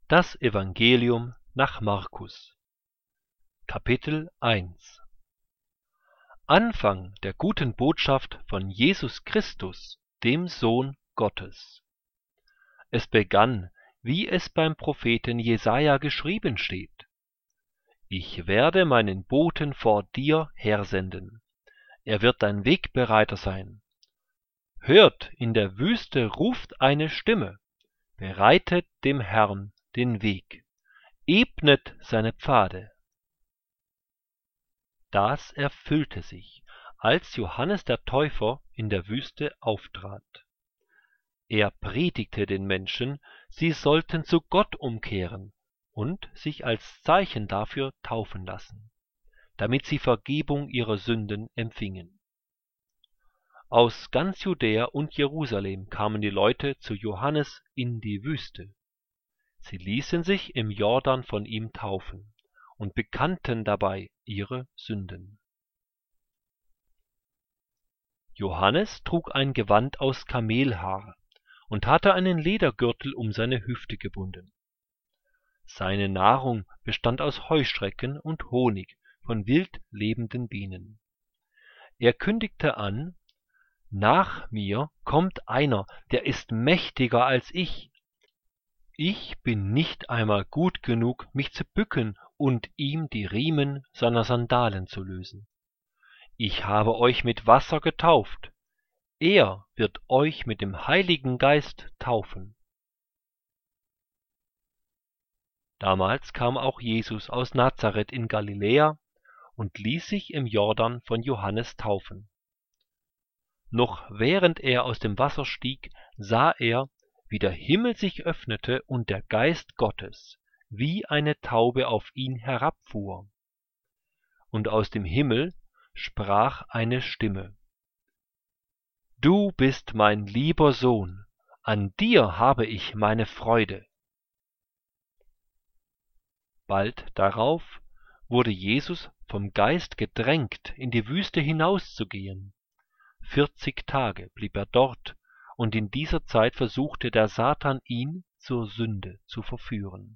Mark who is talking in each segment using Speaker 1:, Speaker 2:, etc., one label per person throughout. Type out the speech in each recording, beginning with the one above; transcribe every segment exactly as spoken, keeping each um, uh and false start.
Speaker 1: Das Evangelium nach Markus, Kapitel eins. Anfang der guten Botschaft von Jesus Christus, dem Sohn Gottes. Es begann, wie es beim Propheten Jesaja geschrieben steht: Ich werde meinen Boten vor dir hersenden. Er wird dein Wegbereiter sein. Hört, in der Wüste ruft eine Stimme: Bereitet dem Herrn den Weg, ebnet seine Pfade. Das erfüllte sich, als Johannes der Täufer in der Wüste auftrat. Er predigte den Menschen, sie sollten zu Gott umkehren und sich als Zeichen dafür taufen lassen, damit sie Vergebung ihrer Sünden empfingen. Aus ganz Judäa und Jerusalem kamen die Leute zu Johannes in die Wüste. Sie ließen sich im Jordan von ihm taufen und bekannten dabei ihre Sünden. Johannes trug ein Gewand aus Kamelhaar und hatte einen Ledergürtel um seine Hüfte gebunden. Seine Nahrung bestand aus Heuschrecken und Honig von wild lebenden Bienen. Er kündigte an: Nach mir kommt einer, der ist mächtiger als ich. Ich bin nicht einmal gut genug, mich zu bücken und ihm die Riemen seiner Sandalen zu lösen. Ich habe euch mit Wasser getauft, er wird euch mit dem Heiligen Geist taufen. Damals kam auch Jesus aus Nazareth in Galiläa und ließ sich im Jordan von Johannes taufen. Noch während er aus dem Wasser stieg, sah er, wie der Himmel sich öffnete und der Geist Gottes wie eine Taube auf ihn herabfuhr. Und aus dem Himmel sprach eine Stimme: Du bist mein lieber Sohn, an dir habe ich meine Freude. Bald darauf wurde Jesus vom Geist gedrängt, in die Wüste hinauszugehen. Vierzig Tage blieb er dort, und in dieser Zeit versuchte der Satan ihn zur Sünde zu verführen.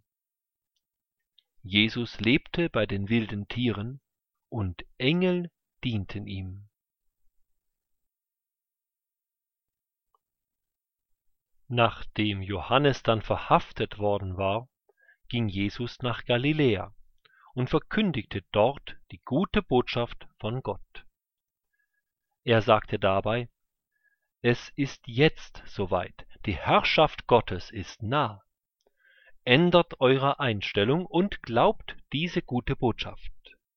Speaker 1: Jesus lebte bei den wilden Tieren, und Engel dienten ihm. Nachdem Johannes dann verhaftet worden war, ging Jesus nach Galiläa und verkündigte dort die gute Botschaft von Gott. Er sagte dabei: Es ist jetzt soweit, die Herrschaft Gottes ist nah. Ändert eure Einstellung und glaubt diese gute Botschaft.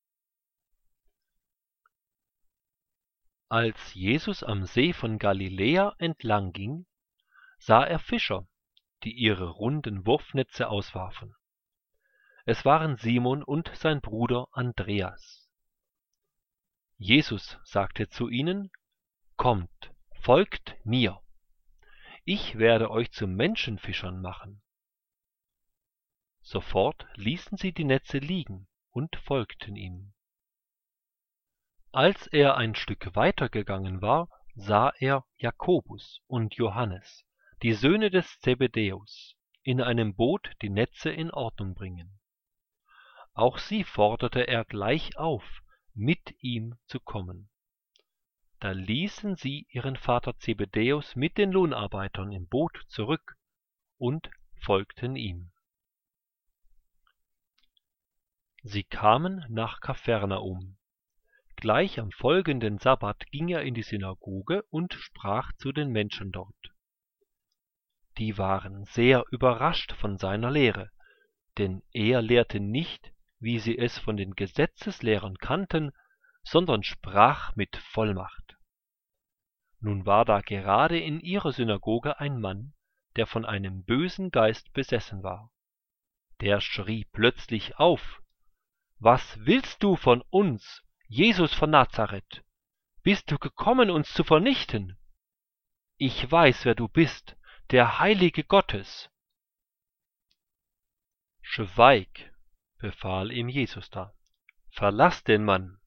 Speaker 1: Als Jesus am See von Galiläa entlang ging, sah er Fischer, die ihre runden Wurfnetze auswarfen. Es waren Simon und sein Bruder Andreas. Jesus sagte zu ihnen: Kommt, folgt mir. Ich werde euch zu Menschenfischern machen. Sofort ließen sie die Netze liegen und folgten ihm. Als er ein Stück weiter gegangen war, sah er Jakobus und Johannes, die Söhne des Zebedäus, in einem Boot die Netze in Ordnung bringen. Auch sie forderte er gleich auf, mit ihm zu kommen. Da ließen sie ihren Vater Zebedäus mit den Lohnarbeitern im Boot zurück und folgten ihm. Sie kamen nach Kapernaum. Gleich am folgenden Sabbat ging er in die Synagoge und sprach zu den Menschen dort. Die waren sehr überrascht von seiner Lehre, denn er lehrte nicht, wie sie es von den Gesetzeslehrern kannten, sondern sprach mit Vollmacht. Nun war da gerade in ihrer Synagoge ein Mann, der von einem bösen Geist besessen war. Der schrie plötzlich auf: Was willst du von uns, Jesus von Nazareth? Bist du gekommen, uns zu vernichten? Ich weiß, wer du bist, der Heilige Gottes. Schweig, befahl ihm Jesus da. Verlass den Mann.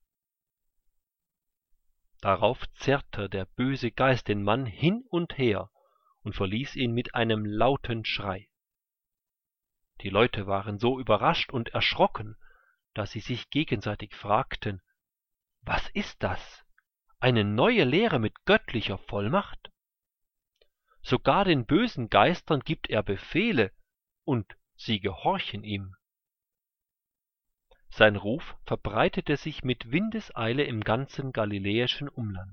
Speaker 1: Darauf zerrte der böse Geist den Mann hin und her und verließ ihn mit einem lauten Schrei. Die Leute waren so überrascht und erschrocken, dass sie sich gegenseitig fragten: Was ist das? Eine neue Lehre mit göttlicher Vollmacht? Sogar den bösen Geistern gibt er Befehle, und sie gehorchen ihm. Sein Ruf verbreitete sich mit Windeseile im ganzen galiläischen Umland.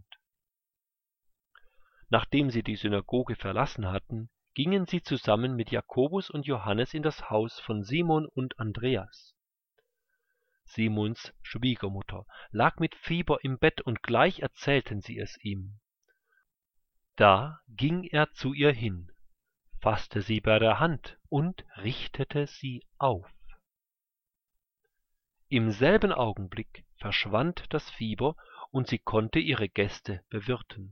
Speaker 1: Nachdem sie die Synagoge verlassen hatten, gingen sie zusammen mit Jakobus und Johannes in das Haus von Simon und Andreas. Simons Schwiegermutter lag mit Fieber im Bett, und gleich erzählten sie es ihm. Da ging er zu ihr hin, fasste sie bei der Hand und richtete sie auf. Im selben Augenblick verschwand das Fieber, und sie konnte ihre Gäste bewirten.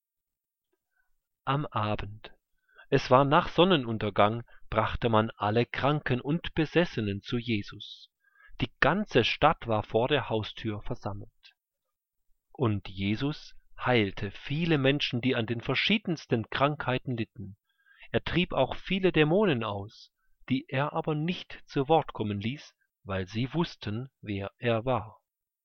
Speaker 1: Am Abend, es war nach Sonnenuntergang, brachte man alle Kranken und Besessenen zu Jesus. Die ganze Stadt war vor der Haustür versammelt. Und Jesus heilte viele Menschen, die an den verschiedensten Krankheiten litten. Er trieb auch viele Dämonen aus, die er aber nicht zu Wort kommen ließ, weil sie wussten, wer er war.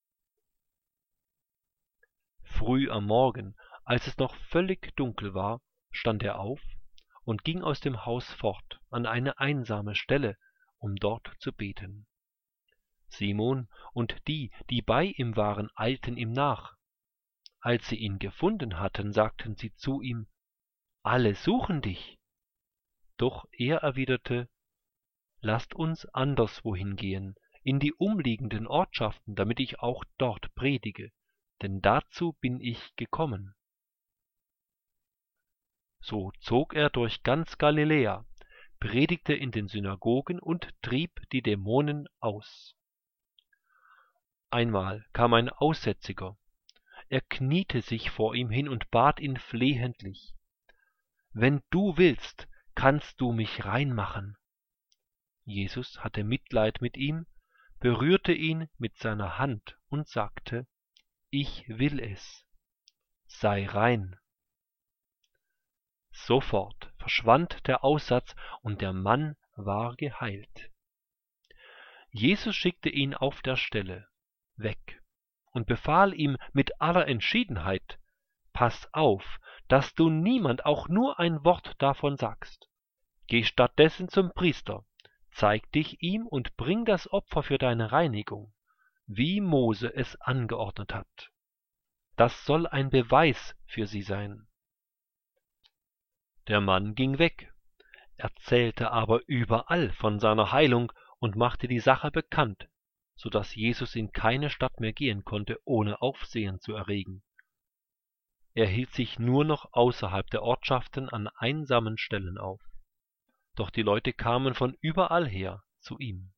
Speaker 1: Früh am Morgen, als es noch völlig dunkel war, stand er auf und ging aus dem Haus fort an eine einsame Stelle, um dort zu beten. Simon und die, die bei ihm waren, eilten ihm nach. Als sie ihn gefunden hatten, sagten sie zu ihm: Alle suchen dich. Doch er erwiderte: Lasst uns anderswohin gehen, in die umliegenden Ortschaften, damit ich auch dort predige, denn dazu bin ich gekommen. So zog er durch ganz Galiläa, predigte in den Synagogen und trieb die Dämonen aus. Einmal kam ein Aussätziger. Er kniete sich vor ihm hin und bat ihn flehentlich: Wenn du willst, kannst du mich rein machen. Jesus hatte Mitleid mit ihm, berührte ihn mit seiner Hand und sagte: Ich will es, sei rein. Sofort verschwand der Aussatz, und der Mann war geheilt. Jesus schickte ihn auf der Stelle weg und befahl ihm mit aller Entschiedenheit: Pass auf, dass du niemand auch nur ein Wort davon sagst. Geh stattdessen zum Priester, zeig dich ihm und bring das Opfer für deine Reinigung, wie Mose es angeordnet hat. Das soll ein Beweis für sie sein. Der Mann ging weg, erzählte aber überall von seiner Heilung und machte die Sache bekannt, so dass Jesus in keine Stadt mehr gehen konnte, ohne Aufsehen zu erregen. Er hielt sich nur noch außerhalb der Ortschaften an einsamen Stellen auf. Doch die Leute kamen von überall her zu ihm.